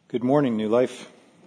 Good morning, New Life.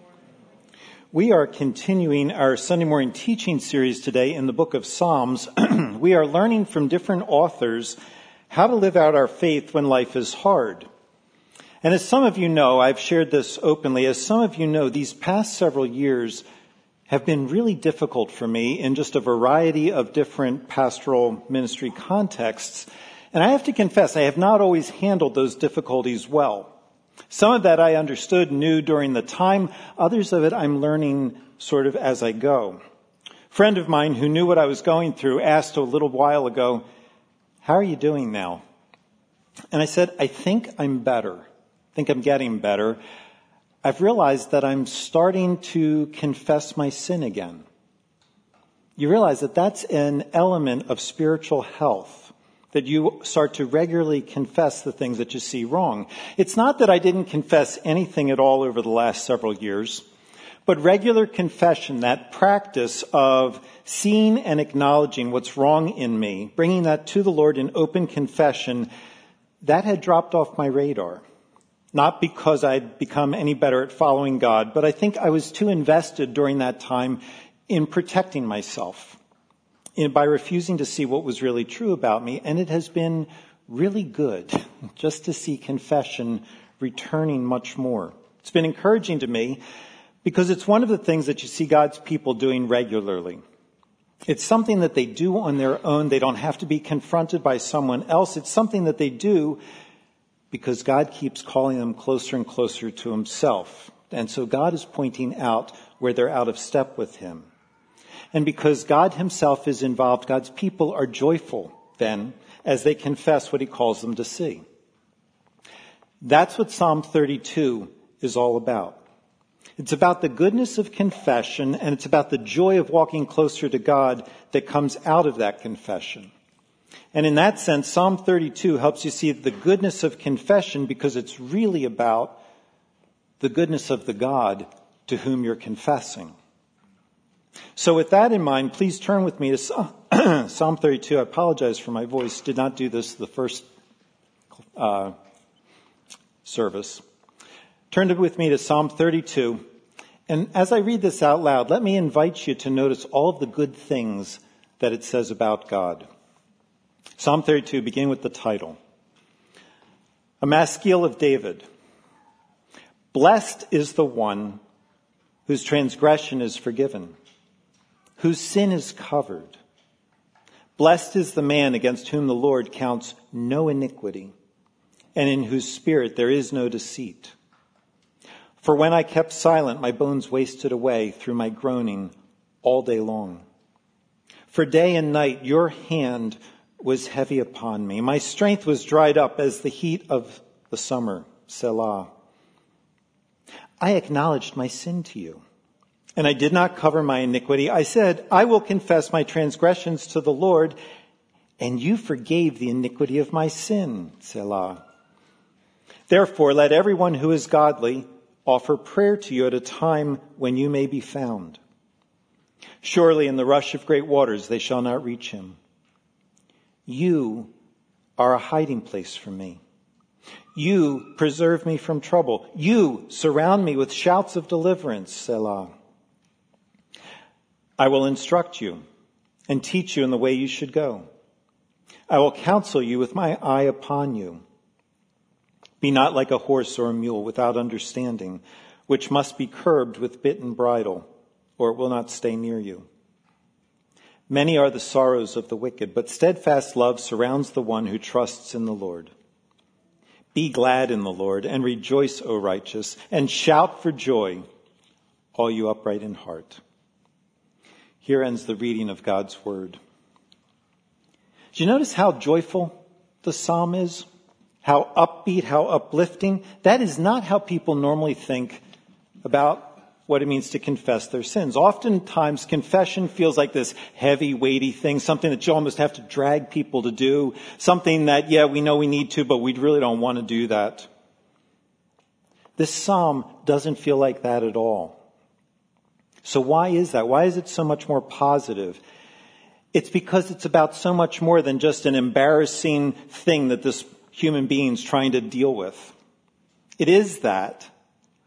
We are continuing our Sunday morning teaching series today in the book of Psalms. We are learning from different authors how to live out our faith when life is hard. And as some of you know, I've shared this openly, as some of you know, these past several years have been really difficult for me in just a variety of different pastoral ministry contexts. And I have to confess, I have not always handled those difficulties well. Some of that I understood, knew during the time. Others of it I'm learning sort of as I go. A friend of mine who knew what I was going through asked a little while ago, "How are you doing now?" And I said, I think I'm better. I think I'm getting better. I've realized that I'm starting to confess my sin again. You realize that that's an element of spiritual health, that you start to regularly confess the things that you see wrong. It's not that I didn't confess anything at all over the last several years, but regular confession, that practice of seeing and acknowledging what's wrong in me, bringing that to the Lord in open confession, that had dropped off my radar. Not because I'd become any better at following God, but I think I was too invested during that time in protecting myself, by refusing to see what was really true about me. And it has been really good just to see confession returning much more. It's been encouraging to me because it's one of the things that you see God's people doing regularly. It's something that they do on their own. They don't have to be confronted by someone else. It's something that they do because God keeps calling them closer and closer to himself. And so God is pointing out where they're out of step with him. And because God himself is involved, God's people are joyful then as they confess what he calls them to see. That's what Psalm 32 is all about. It's about the goodness of confession, and it's about the joy of walking closer to God that comes out of that confession. And in that sense, Psalm 32 helps you see the goodness of confession because it's really about the goodness of the God to whom you're confessing. So with that in mind, please turn with me to Psalm 32. I apologize for my voice. Did not do this the first service. Turn with me to Psalm 32. And as I read this out loud, let me invite you to notice all of the good things that it says about God. Psalm 32, beginning with the title. A Maskil of David. Blessed is the one whose transgression is forgiven, whose sin is covered. Blessed is the man against whom the Lord counts no iniquity, and in whose spirit there is no deceit. For when I kept silent, my bones wasted away through my groaning all day long. For day and night your hand was heavy upon me. My strength was dried up as the heat of the summer. Selah. I acknowledged my sin to you, and I did not cover my iniquity. I said, I will confess my transgressions to the Lord, and you forgave the iniquity of my sin. Selah. Therefore, let everyone who is godly offer prayer to you at a time when you may be found. Surely in the rush of great waters they shall not reach him. You are a hiding place for me. You preserve me from trouble. You surround me with shouts of deliverance. Selah. I will instruct you and teach you in the way you should go. I will counsel you with my eye upon you. Be not like a horse or a mule without understanding, which must be curbed with bit and bridle, or it will not stay near you. Many are the sorrows of the wicked, but steadfast love surrounds the one who trusts in the Lord. Be glad in the Lord and rejoice, O righteous, and shout for joy, all you upright in heart. Here ends the reading of God's word. Do you notice how joyful the psalm is? How upbeat, how uplifting? That is not how people normally think about what it means to confess their sins. Oftentimes, confession feels like this heavy, weighty thing, something that you almost have to drag people to do, something that, yeah, we know we need to, but we really don't want to do that. This psalm doesn't feel like that at all. So why is that? Why is it so much more positive? It's because it's about so much more than just an embarrassing thing that this human being's trying to deal with. It is that.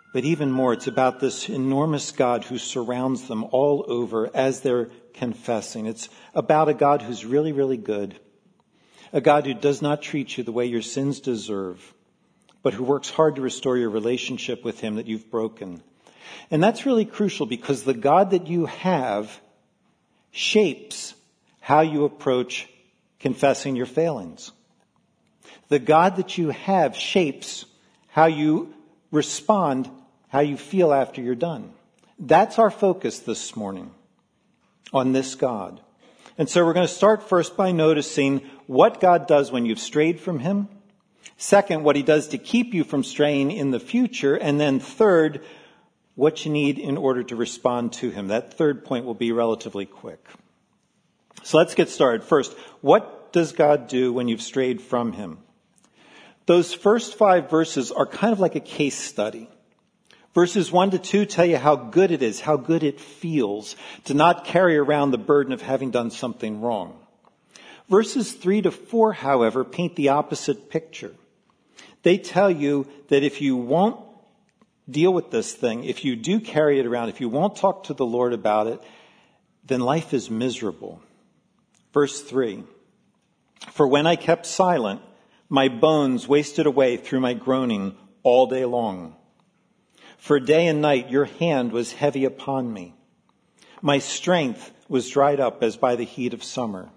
But even more, it's about this enormous God who surrounds them all over as they're confessing. It's about a God who's really, really good. A God who does not treat you the way your sins deserve, but who works hard to restore your relationship with him that you've broken. And that's really crucial because the God that you have shapes how you approach confessing your failings. The God that you have shapes how you respond, how you feel after you're done. That's our focus this morning, on this God. And so we're going to start first by noticing what God does when you've strayed from him. Second, what he does to keep you from straying in the future. And then third, what you need in order to respond to him. That third point will be relatively quick. So let's get started. First, what does God do when you've strayed from him? Those first 5 verses are kind of like a case study. Verses 1 to 2 tell you how good it is, how good it feels to not carry around the burden of having done something wrong. Verses 3 to 4, however, paint the opposite picture. They tell you that if you won't deal with this thing, if you do carry it around, if you won't talk to the Lord about it, then life is miserable. Verse 3, for when I kept silent, my bones wasted away through my groaning all day long. For day and night your hand was heavy upon me. My strength was dried up as by the heat of summer.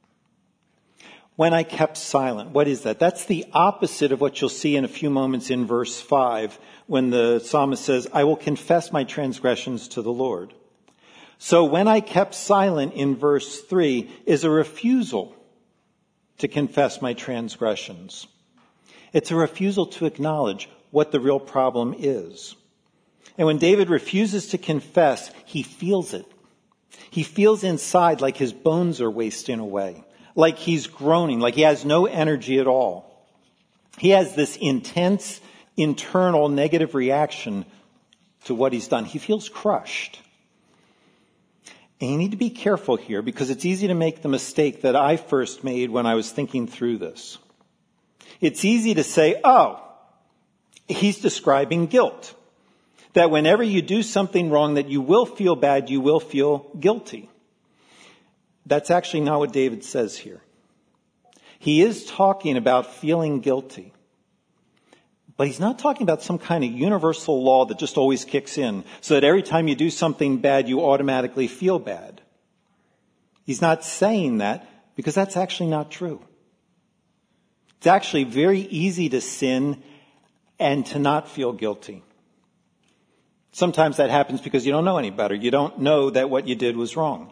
When I kept silent, what is that? That's the opposite of what you'll see in a few moments in verse 5 when the psalmist says, I will confess my transgressions to the Lord. So when I kept silent in verse 3 is a refusal to confess my transgressions. It's a refusal to acknowledge what the real problem is. And when David refuses to confess, he feels it. He feels inside like his bones are wasting away, like he's groaning, like he has no energy at all. He has this intense, internal negative reaction to what he's done. He feels crushed. And you need to be careful here because it's easy to make the mistake that I first made when I was thinking through this. It's easy to say, oh, he's describing guilt. That whenever you do something wrong, that you will feel bad, you will feel guilty. That's actually not what David says here. He is talking about feeling guilty. But he's not talking about some kind of universal law that just always kicks in, so that every time you do something bad, you automatically feel bad. He's not saying that because that's actually not true. It's actually very easy to sin and to not feel guilty. Sometimes that happens because you don't know any better. You don't know that what you did was wrong.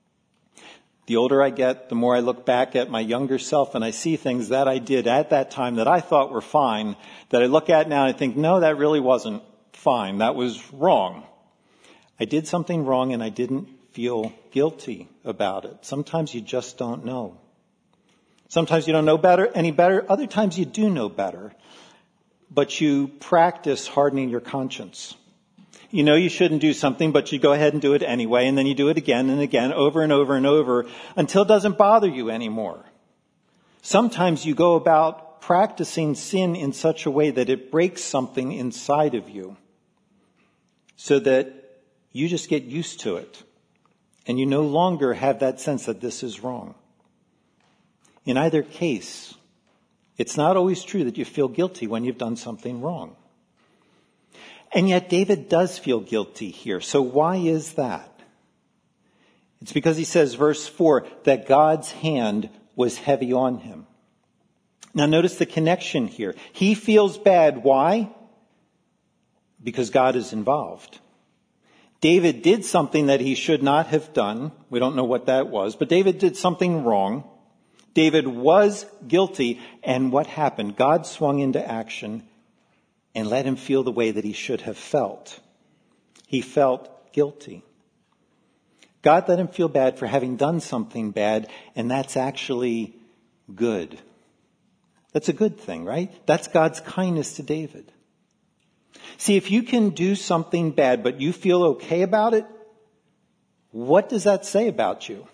The older I get, the more I look back at my younger self and I see things that I did at that time that I thought were fine, that I look at now and I think, no, that really wasn't fine. That was wrong. I did something wrong and I didn't feel guilty about it. Sometimes you just don't know. Sometimes you don't know any better. Other times you do know better. But you practice hardening your conscience. You know you shouldn't do something, but you go ahead and do it anyway, and then you do it again and again, over and over and over, until it doesn't bother you anymore. Sometimes you go about practicing sin in such a way that it breaks something inside of you, so that you just get used to it, and you no longer have that sense that this is wrong. In either case, it's not always true that you feel guilty when you've done something wrong. And yet David does feel guilty here. So why is that? It's because he says, verse 4, that God's hand was heavy on him. Now notice the connection here. He feels bad. Why? Because God is involved. David did something that he should not have done. We don't know what that was, but David did something wrong. David was guilty. And what happened? God swung into action and let him feel the way that he should have felt. He felt guilty. God let him feel bad for having done something bad, and that's actually good. That's a good thing, right? That's God's kindness to David. See, if you can do something bad, but you feel okay about it, what does that say about you?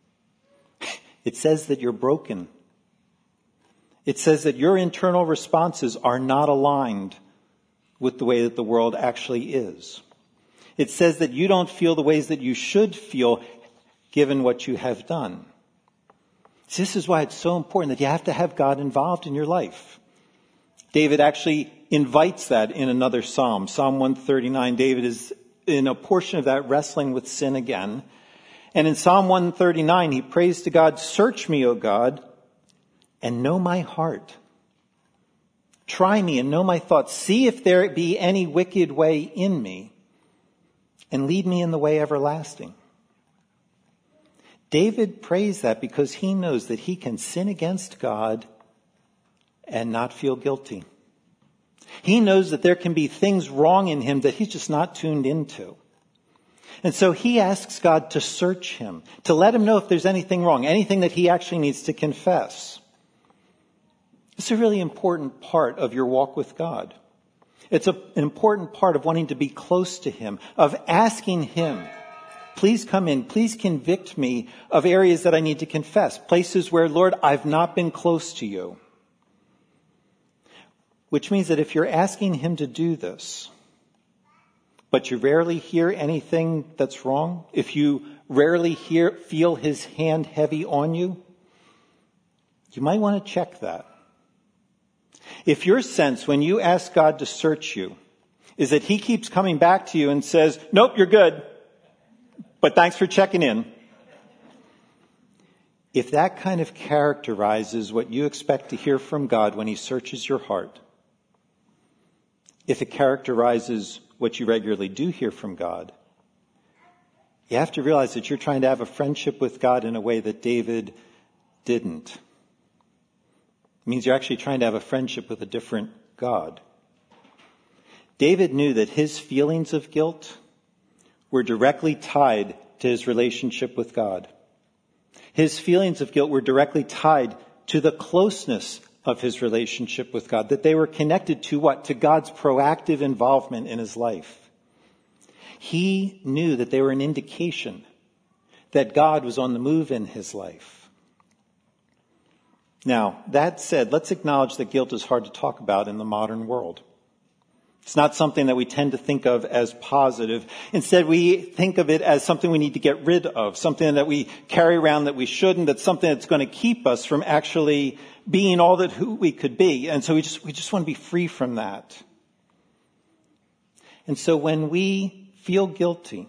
It says that you're broken. It says that your internal responses are not aligned with the way that the world actually is. It says that you don't feel the ways that you should feel given what you have done. This is why it's so important that you have to have God involved in your life. David actually invites that in another psalm. Psalm 139, David is in a portion of that wrestling with sin again. And in Psalm 139, he prays to God, "Search me, O God, and know my heart. Try me and know my thoughts. See if there be any wicked way in me, and lead me in the way everlasting." David prays that because he knows that he can sin against God and not feel guilty. He knows that there can be things wrong in him that he's just not tuned into. And so he asks God to search him, to let him know if there's anything wrong, anything that he actually needs to confess. It's a really important part of your walk with God. It's an important part of wanting to be close to him, of asking him, "Please come in, please convict me of areas that I need to confess, places where, Lord, I've not been close to you." Which means that if you're asking him to do this, but you rarely hear anything that's wrong, if you rarely feel his hand heavy on you, you might want to check that. If your sense when you ask God to search you is that he keeps coming back to you and says, "Nope, you're good, but thanks for checking in." If that kind of characterizes what you expect to hear from God when he searches your heart, if it characterizes what you regularly do hear from God, you have to realize that you're trying to have a friendship with God in a way that David didn't. It means you're actually trying to have a friendship with a different God. David knew that his feelings of guilt were directly tied to his relationship with God. His feelings of guilt were directly tied to the closeness of his relationship with God, that they were connected to what? To God's proactive involvement in his life. He knew that they were an indication that God was on the move in his life. Now, that said, let's acknowledge that guilt is hard to talk about in the modern world. It's not something that we tend to think of as positive. Instead, we think of it as something we need to get rid of, something that we carry around that we shouldn't, that's something that's going to keep us from actually being all that who we could be. And so we just want to be free from that. And so when we feel guilty,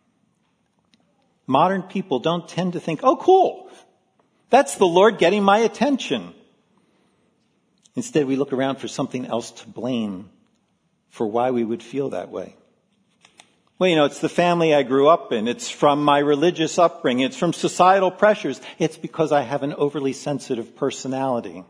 modern people don't tend to think, "Oh, cool, that's the Lord getting my attention." Instead, we look around for something else to blame for why we would feel that way. Well, it's the family I grew up in. It's from my religious upbringing. It's from societal pressures. It's because I have an overly sensitive personality.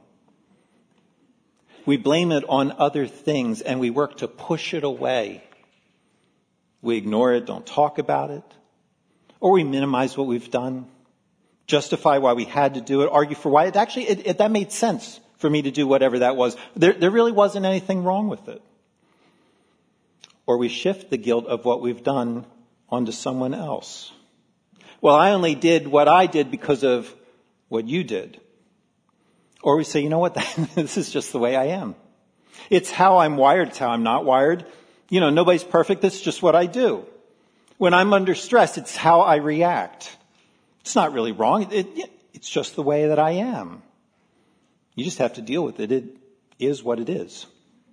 We blame it on other things and we work to push it away. We ignore it, don't talk about it. Or we minimize what we've done, justify why we had to do it, argue for why that made sense for me to do whatever that was. There really wasn't anything wrong with it. Or we shift the guilt of what we've done onto someone else. Well, I only did what I did because of what you did. Or we say, "You know what, this is just the way I am. It's how I'm wired, it's how I'm not wired. Nobody's perfect, that's just what I do. When I'm under stress, it's how I react. It's not really wrong, it's just the way that I am. You just have to deal with it. It is what it is."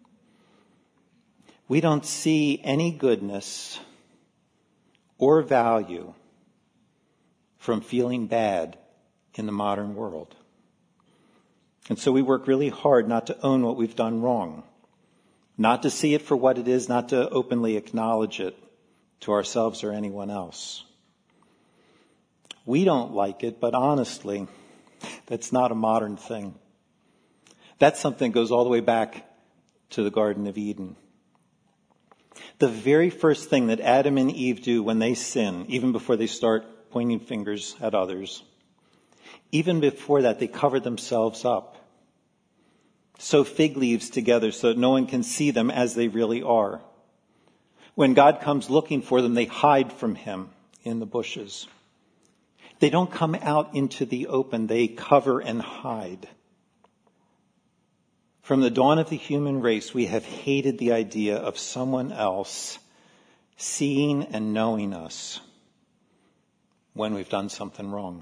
We don't see any goodness or value from feeling bad in the modern world. And so we work really hard not to own what we've done wrong, not to see it for what it is, not to openly acknowledge it to ourselves or anyone else. We don't like it, but honestly, that's not a modern thing. That's something that goes all the way back to the Garden of Eden. The very first thing that Adam and Eve do when they sin, even before they start pointing fingers at others, even before that, they cover themselves up. Sew fig leaves together so that no one can see them as they really are. When God comes looking for them, they hide from him in the bushes. They don't come out into the open. They cover and hide From the dawn of the human race, we have hated the idea of someone else seeing and knowing us when we've done something wrong.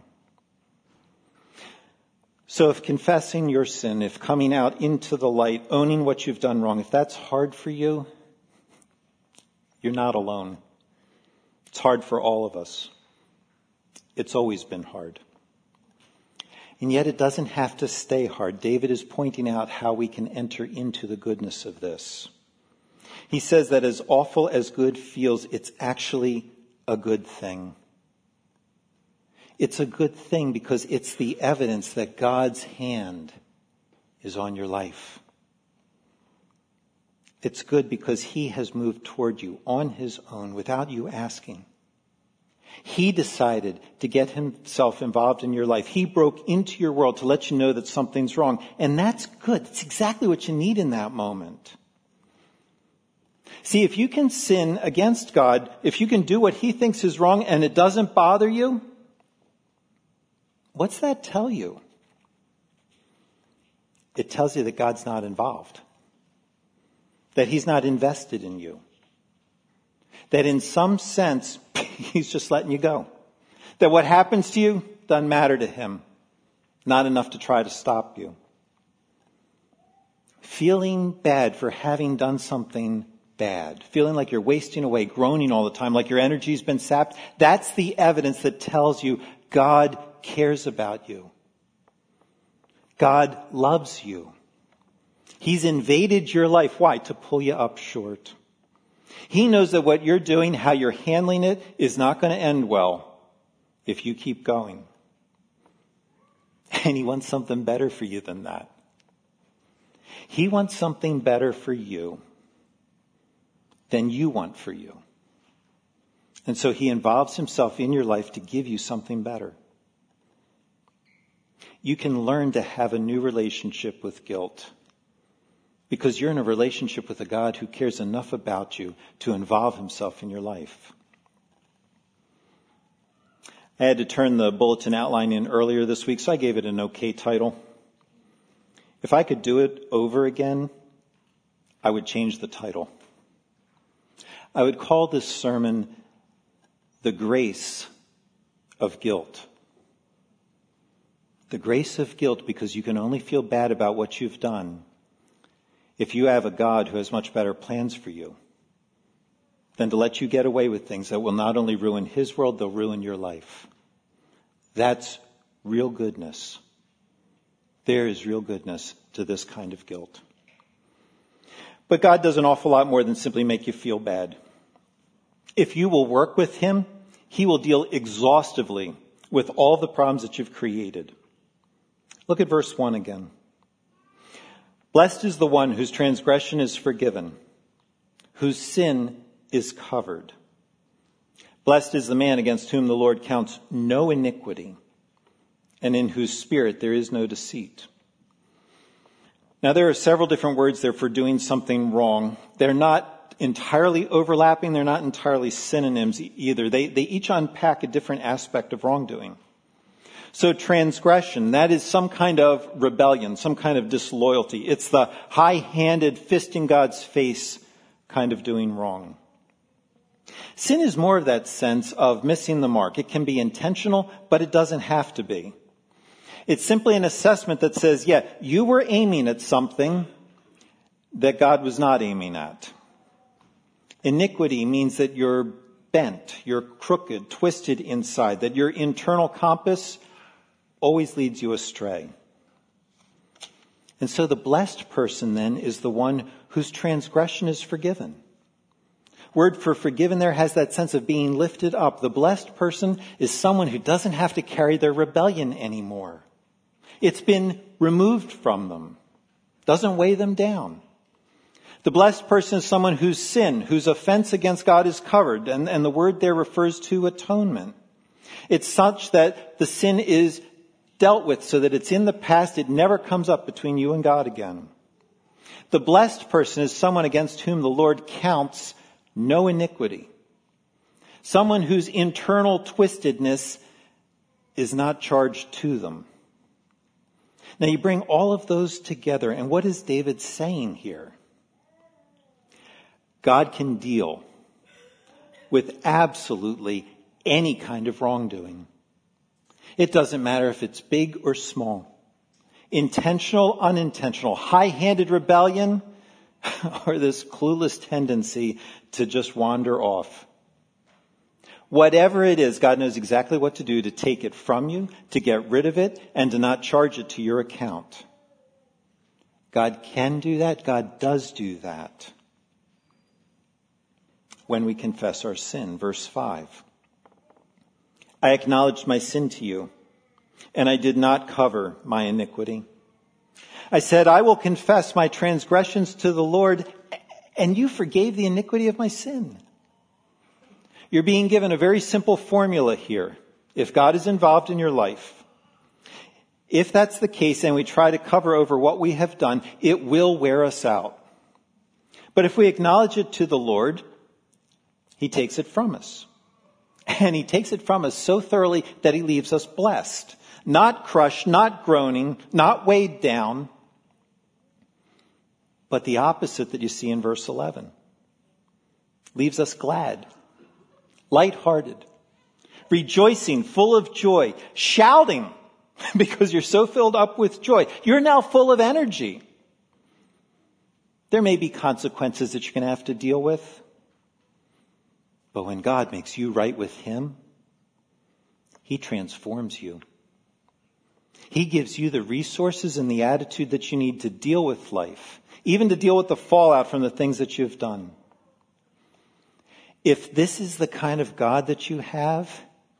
So if confessing your sin, if coming out into the light, owning what you've done wrong, if that's hard for you, you're not alone. It's hard for all of us. It's always been hard. And yet it doesn't have to stay hard. David is pointing out how we can enter into the goodness of this. He says that as awful as good feels, it's actually a good thing. It's a good thing because it's the evidence that God's hand is on your life. It's good because he has moved toward you on his own without you asking. He decided to get himself involved in your life. He broke into your world to let you know that something's wrong. And that's good. It's exactly what you need in that moment. See, if you can sin against God, if you can do what he thinks is wrong and it doesn't bother you, what's that tell you? It tells you that God's not involved. That he's not invested in you. That in some sense, he's just letting you go. That what happens to you doesn't matter to him. Not enough to try to stop you. Feeling bad for having done something bad. Feeling like you're wasting away, groaning all the time, like your energy's been sapped. That's the evidence that tells you God cares about you. God loves you. He's invaded your life. Why? To pull you up short. He knows that what you're doing, how you're handling it, is not going to end well if you keep going. And he wants something better for you than that. He wants something better for you than you want for you. And so he involves himself in your life to give you something better. You can learn to have a new relationship with guilt because you're in a relationship with a God who cares enough about you to involve himself in your life. I had to turn the bulletin outline in earlier this week, so I gave it an okay title. If I could do it over again, I would change the title. I would call this sermon The Grace of Guilt. The grace of guilt, because you can only feel bad about what you've done if you have a God who has much better plans for you than to let you get away with things that will not only ruin his world, they'll ruin your life. That's real goodness. There is real goodness to this kind of guilt. But God does an awful lot more than simply make you feel bad. If you will work with him, he will deal exhaustively with all the problems that you've created. Look at verse 1 again. Blessed is the one whose transgression is forgiven, whose sin is covered. Blessed is the man against whom the Lord counts no iniquity, and in whose spirit there is no deceit. Now, there are several different words there for doing something wrong. They're not entirely overlapping. They're not entirely synonyms either. They each unpack a different aspect of wrongdoing. So transgression, that is some kind of rebellion, some kind of disloyalty. It's the high-handed, fist in God's face kind of doing wrong. Sin is more of that sense of missing the mark. It can be intentional, but it doesn't have to be. It's simply an assessment that says, yeah, you were aiming at something that God was not aiming at. Iniquity means that you're bent, you're crooked, twisted inside, that your internal compass always leads you astray. And so the blessed person then is the one whose transgression is forgiven. Word for forgiven there has that sense of being lifted up. The blessed person is someone who doesn't have to carry their rebellion anymore. It's been removed from them. Doesn't weigh them down. The blessed person is someone whose sin, whose offense against God is covered. And the word there refers to atonement. It's such that the sin is dealt with so that it's in the past. It never comes up between you and God again. The blessed person is someone against whom the Lord counts no iniquity. Someone whose internal twistedness is not charged to them. Now you bring all of those together, and what is David saying here? God can deal with absolutely any kind of wrongdoing. It doesn't matter if it's big or small, intentional, unintentional, high-handed rebellion, or this clueless tendency to just wander off. Whatever it is, God knows exactly what to do to take it from you, to get rid of it, and to not charge it to your account. God can do that. God does do that. When we confess our sin, verse 5. I acknowledged my sin to you, and I did not cover my iniquity. I said, I will confess my transgressions to the Lord, and you forgave the iniquity of my sin. You're being given a very simple formula here. If God is involved in your life, if that's the case and we try to cover over what we have done, it will wear us out. But if we acknowledge it to the Lord, He takes it from us. And He takes it from us so thoroughly that He leaves us blessed. Not crushed, not groaning, not weighed down. But the opposite that you see in verse 11. Leaves us glad, lighthearted, rejoicing, full of joy, shouting because you're so filled up with joy. You're now full of energy. There may be consequences that you're going to have to deal with. But when God makes you right with Him, He transforms you. He gives you the resources and the attitude that you need to deal with life, even to deal with the fallout from the things that you've done. If this is the kind of God that you have,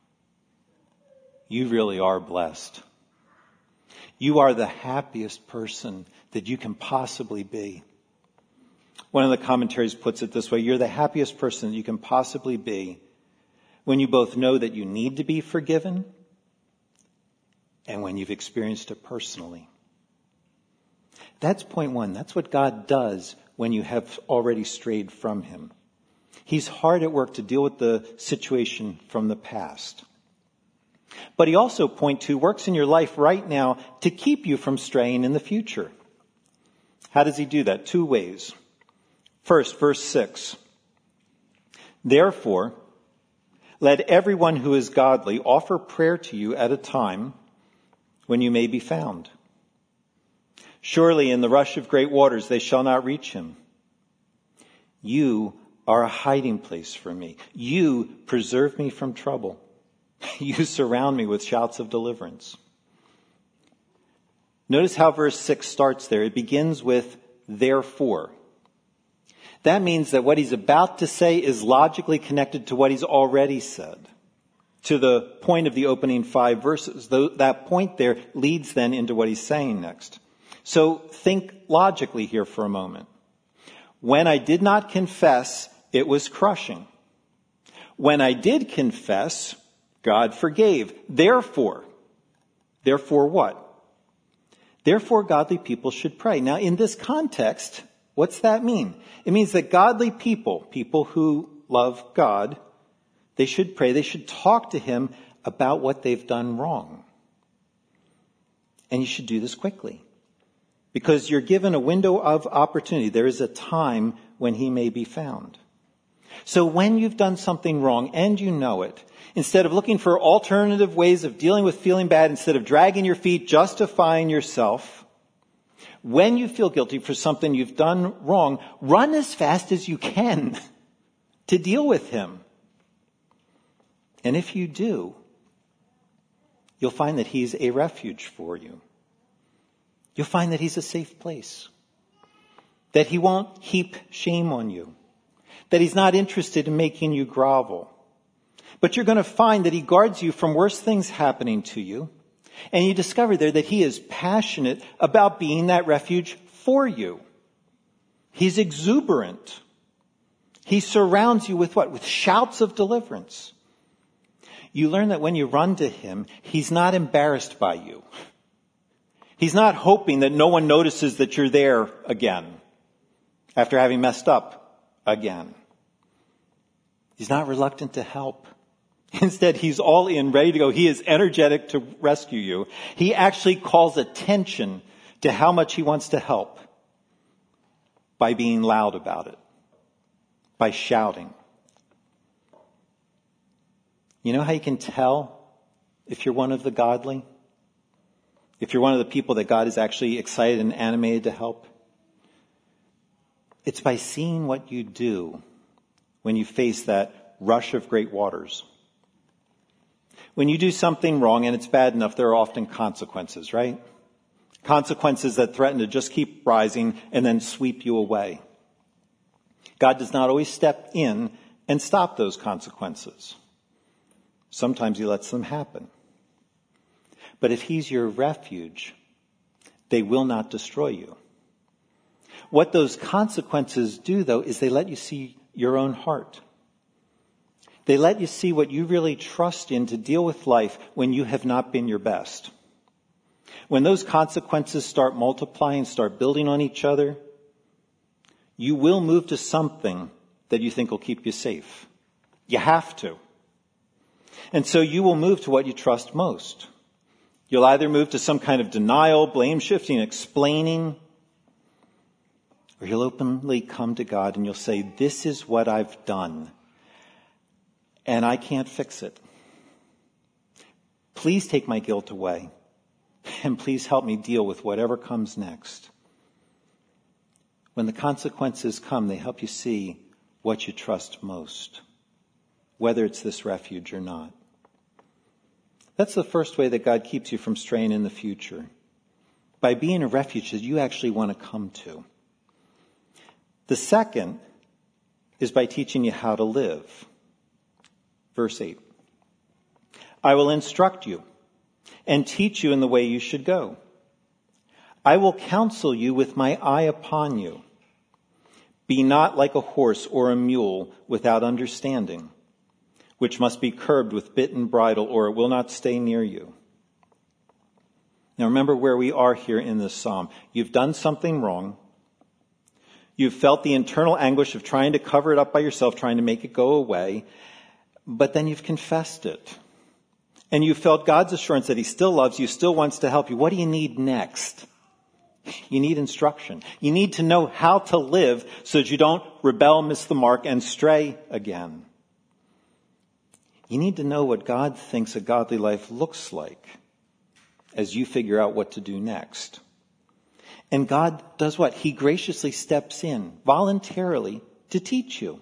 you really are blessed. You are the happiest person that you can possibly be. One of the commentaries puts it this way: you're the happiest person that you can possibly be when you both know that you need to be forgiven and when you've experienced it personally. That's point one. That's what God does when you have already strayed from Him. He's hard at work to deal with the situation from the past. But He also, point two, works in your life right now to keep you from straying in the future. How does He do that? Two ways. First, verse 6. Therefore, let everyone who is godly offer prayer to you at a time when you may be found. Surely in the rush of great waters they shall not reach him. You are a hiding place for me. You preserve me from trouble. You surround me with shouts of deliverance. Notice how verse 6 starts there. It begins with therefore. That means that what he's about to say is logically connected to what he's already said, to the point of the opening 5 verses. That point there leads then into what he's saying next. So think logically here for a moment. When I did not confess, it was crushing. When I did confess, God forgave. Therefore what? Therefore, godly people should pray. Now, in this context, what's that mean? It means that godly people who love God, they should pray. They should talk to Him about what they've done wrong. And you should do this quickly, because you're given a window of opportunity. There is a time when He may be found. So when you've done something wrong and you know it, instead of looking for alternative ways of dealing with feeling bad, instead of dragging your feet, justifying yourself, when you feel guilty for something you've done wrong, run as fast as you can to deal with Him. And if you do, you'll find that He's a refuge for you. You'll find that He's a safe place, that He won't heap shame on you, that He's not interested in making you grovel. But you're going to find that He guards you from worse things happening to you. And you discover there that He is passionate about being that refuge for you. He's exuberant. He surrounds you with what? With shouts of deliverance. You learn that when you run to Him, He's not embarrassed by you. He's not hoping that no one notices that you're there again after having messed up again. He's not reluctant to help. Instead, he's all in, ready to go. He is energetic to rescue you. He actually calls attention to how much he wants to help by being loud about it, by shouting. You know how you can tell if you're one of the godly? If you're one of the people that God is actually excited and animated to help? It's by seeing what you do when you face that rush of great waters. When you do something wrong and it's bad enough, there are often consequences, right? Consequences that threaten to just keep rising and then sweep you away. God does not always step in and stop those consequences. Sometimes he lets them happen. But if he's your refuge, they will not destroy you. What those consequences do, though, is they let you see your own heart. They let you see what you really trust in to deal with life when you have not been your best. When those consequences start multiplying, start building on each other, you will move to something that you think will keep you safe. You have to. And so you will move to what you trust most. You'll either move to some kind of denial, blame shifting, explaining, or you'll openly come to God and you'll say, this is what I've done, and I can't fix it. Please take my guilt away, and please help me deal with whatever comes next. When the consequences come, they help you see what you trust most, whether it's this refuge or not. That's the first way that God keeps you from straying in the future, by being a refuge that you actually want to come to. The second is by teaching you how to live. Verse 8. I will instruct you and teach you in the way you should go. I will counsel you with my eye upon you. Be not like a horse or a mule without understanding, which must be curbed with bit and bridle, or it will not stay near you. Now remember where we are here in this psalm. You've done something wrong. You've felt the internal anguish of trying to cover it up by yourself, trying to make it go away. But then you've confessed it. And you've felt God's assurance that he still loves you, still wants to help you. What do you need next? You need instruction. You need to know how to live so that you don't rebel, miss the mark, and stray again. You need to know what God thinks a godly life looks like as you figure out what to do next. And God does what? He graciously steps in voluntarily to teach you.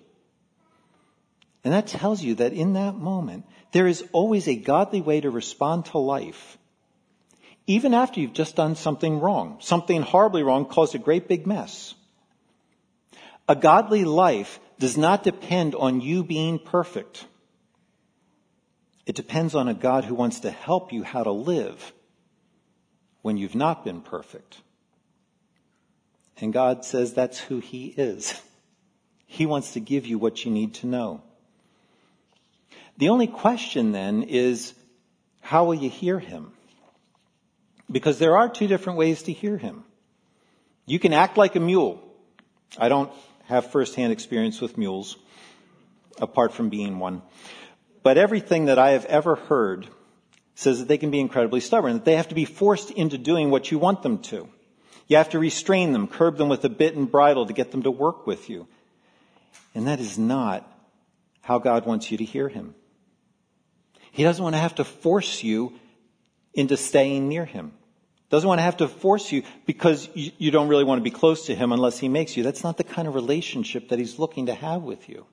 And that tells you that in that moment, there is always a godly way to respond to life. Even after you've just done something wrong, something horribly wrong, caused a great big mess. A godly life does not depend on you being perfect. It depends on a God who wants to help you how to live when you've not been perfect. And God says that's who he is. He wants to give you what you need to know. The only question then is, how will you hear him? Because there are two different ways to hear him. You can act like a mule. I don't have firsthand experience with mules, apart from being one. But everything that I have ever heard says that they can be incredibly stubborn, that they have to be forced into doing what you want them to. You have to restrain them, curb them with a bit and bridle to get them to work with you. And that is not how God wants you to hear him. He doesn't want to have to force you into staying near him. Doesn't want to have to force you because you don't really want to be close to him unless he makes you. That's not the kind of relationship that he's looking to have with you.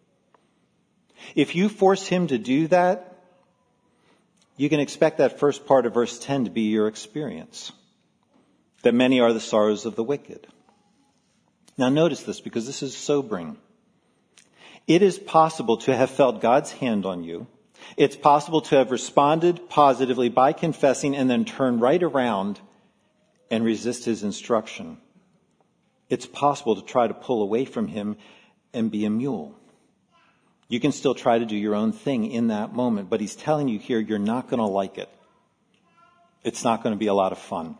If you force him to do that, you can expect that first part of verse 10 to be your experience. That many are the sorrows of the wicked. Now notice this, because this is sobering. It is possible to have felt God's hand on you. It's possible to have responded positively by confessing and then turn right around and resist his instruction. It's possible to try to pull away from him and be a mule. You can still try to do your own thing in that moment, but he's telling you here, you're not going to like it. It's not going to be a lot of fun.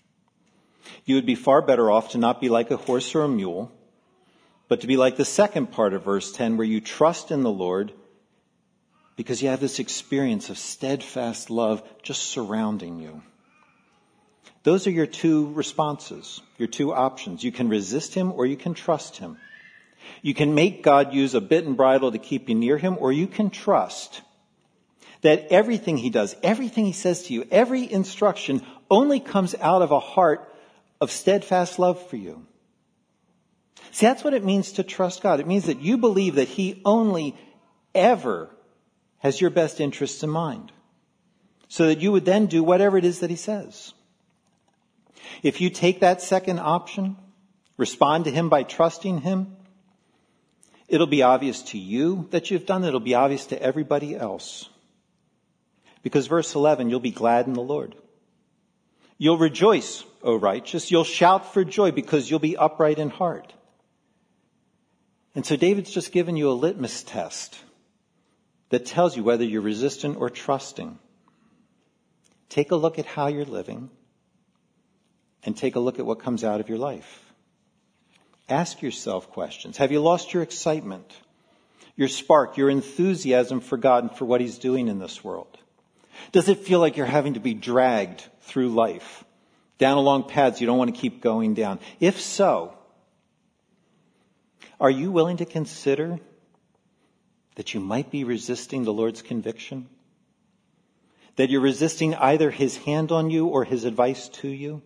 You would be far better off to not be like a horse or a mule, but to be like the second part of verse 10, where you trust in the Lord because you have this experience of steadfast love just surrounding you. Those are your two responses, your two options. You can resist him or you can trust him. You can make God use a bit and bridle to keep you near him, or you can trust that everything he does, everything he says to you, every instruction only comes out of a heart of steadfast love for you. See, that's what it means to trust God. It means that you believe that he only ever has your best interests in mind, so that you would then do whatever it is that he says. If you take that second option, respond to him by trusting him, it'll be obvious to you that you've done it. It'll be obvious to everybody else. Because verse 11, you'll be glad in the Lord. You'll rejoice, O righteous. You'll shout for joy because you'll be upright in heart. And so David's just given you a litmus test that tells you whether you're resistant or trusting. Take a look at how you're living and take a look at what comes out of your life. Ask yourself questions. Have you lost your excitement, your spark, your enthusiasm for God and for what he's doing in this world? Does it feel like you're having to be dragged through life, down along paths you don't want to keep going down? If so, are you willing to consider that you might be resisting the Lord's conviction? That you're resisting either his hand on you or his advice to you?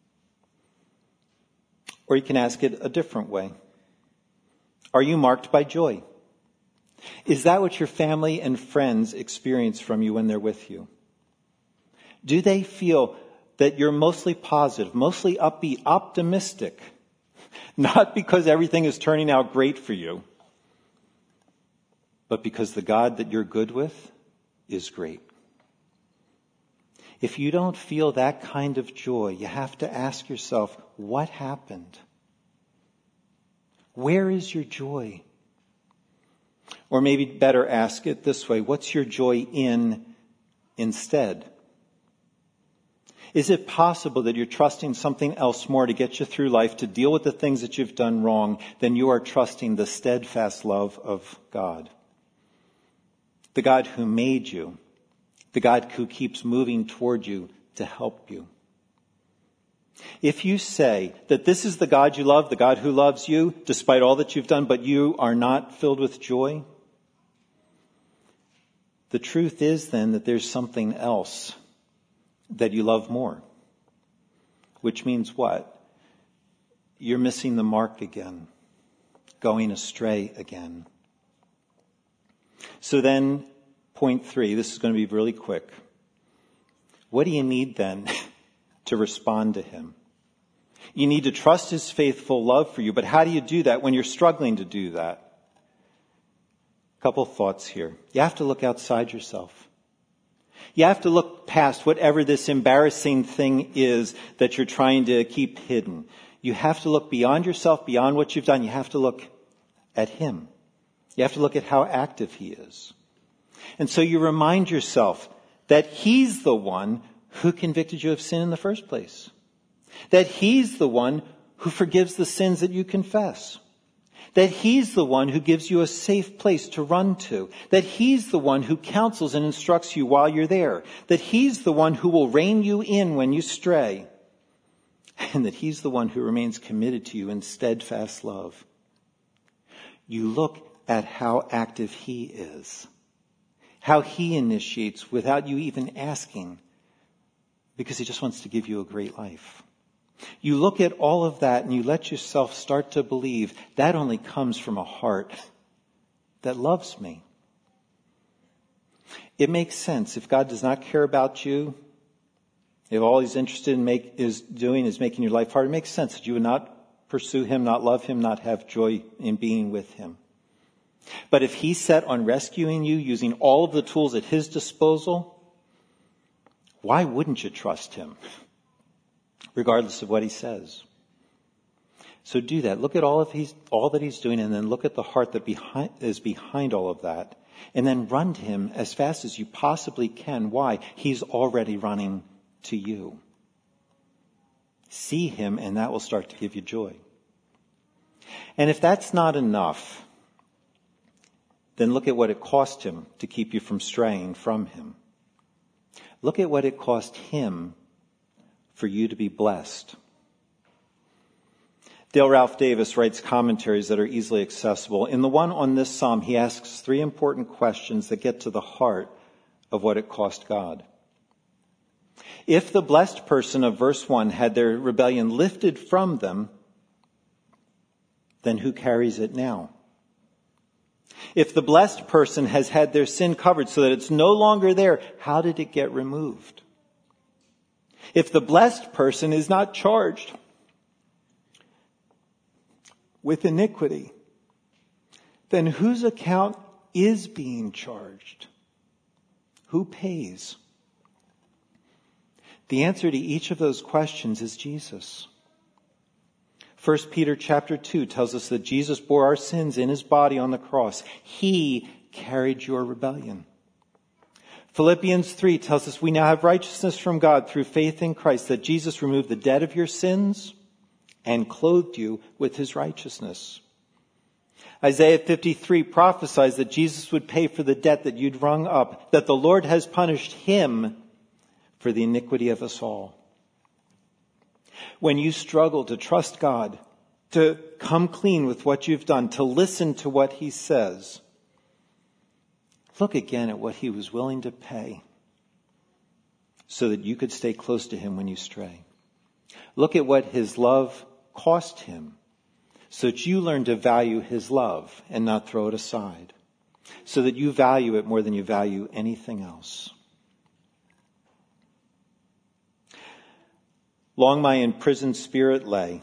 Or you can ask it a different way. Are you marked by joy? Is that what your family and friends experience from you when they're with you? Do they feel that you're mostly positive, mostly upbeat, optimistic? Not because everything is turning out great for you, but because the God that you're good with is great. If you don't feel that kind of joy, you have to ask yourself, what happened? Where is your joy? Or maybe better ask it this way, what's your joy in instead? Is it possible that you're trusting something else more to get you through life, to deal with the things that you've done wrong, than you are trusting the steadfast love of God? The God who made you, the God who keeps moving toward you to help you. If you say that this is the God you love, the God who loves you, despite all that you've done, but you are not filled with joy, the truth is then that there's something else that you love more. Which means what? You're missing the mark again, going astray again. So then, point 3, this is going to be really quick. What do you need then to respond to him? You need to trust his faithful love for you, but how do you do that when you're struggling to do that? A couple thoughts here. You have to look outside yourself. You have to look past whatever this embarrassing thing is that you're trying to keep hidden. You have to look beyond yourself, beyond what you've done. You have to look at him. You have to look at how active he is. And so you remind yourself that he's the one who convicted you of sin in the first place. That he's the one who forgives the sins that you confess. That he's the one who gives you a safe place to run to. That he's the one who counsels and instructs you while you're there. That he's the one who will rein you in when you stray. And that he's the one who remains committed to you in steadfast love. You look at how active he is. How he initiates without you even asking. Because he just wants to give you a great life. You look at all of that and you let yourself start to believe that only comes from a heart that loves me. It makes sense. If God does not care about you, if all he's interested in is making your life hard, it makes sense that you would not pursue him, not love him, not have joy in being with him. But if he's set on rescuing you using all of the tools at his disposal, why wouldn't you trust him? Regardless of what he says. So do that. Look at all that he's doing, and then look at the heart that is behind all of that. And then run to him as fast as you possibly can. Why? He's already running to you. See him, and that will start to give you joy. And if that's not enough, then look at what it cost him to keep you from straying from him. Look at what it cost him for you to be blessed. Dale Ralph Davis writes commentaries that are easily accessible. In the one on this psalm, he asks 3 important questions that get to the heart of what it cost God. If the blessed person of verse 1 had their rebellion lifted from them, then who carries it now? If the blessed person has had their sin covered so that it's no longer there, how did it get removed? If the blessed person is not charged with iniquity, then whose account is being charged? Who pays? The answer to each of those questions is Jesus. 1 Peter chapter 2 tells us that Jesus bore our sins in his body on the cross. He carried your rebellion. Philippians 3 tells us we now have righteousness from God through faith in Christ, that Jesus removed the debt of your sins and clothed you with his righteousness. Isaiah 53 prophesies that Jesus would pay for the debt that you'd wrung up, that the Lord has punished him for the iniquity of us all. When you struggle to trust God, to come clean with what you've done, to listen to what he says, look again at what he was willing to pay so that you could stay close to him when you stray. Look at what his love cost him so that you learn to value his love and not throw it aside, so that you value it more than you value anything else. Long my imprisoned spirit lay,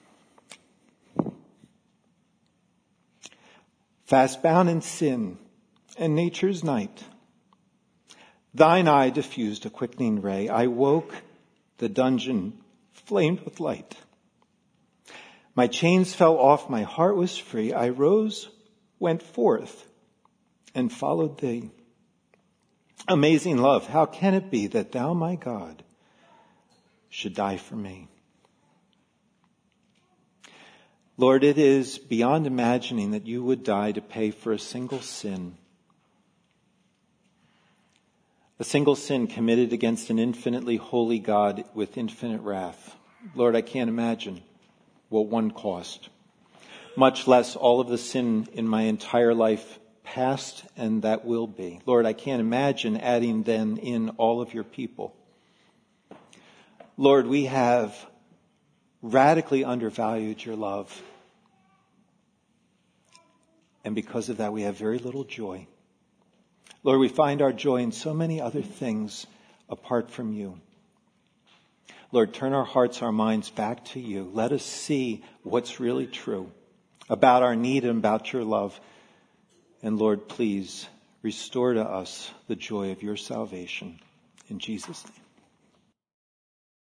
fast bound in sin and nature's night. Thine eye diffused a quickening ray. I woke, the dungeon flamed with light. My chains fell off, my heart was free. I rose, went forth, and followed thee. Amazing love, how can it be that thou, my God, should die for me? Lord, it is beyond imagining that you would die to pay for a single sin committed against an infinitely holy God with infinite wrath. Lord, I can't imagine what one cost, much less all of the sin in my entire life past and that will be. Lord, I can't imagine adding then in all of your people. Lord, we have radically undervalued your love. And because of that, we have very little joy. Lord, we find our joy in so many other things apart from you. Lord, turn our hearts, our minds back to you. Let us see what's really true about our need and about your love. And Lord, please restore to us the joy of your salvation. In Jesus' name.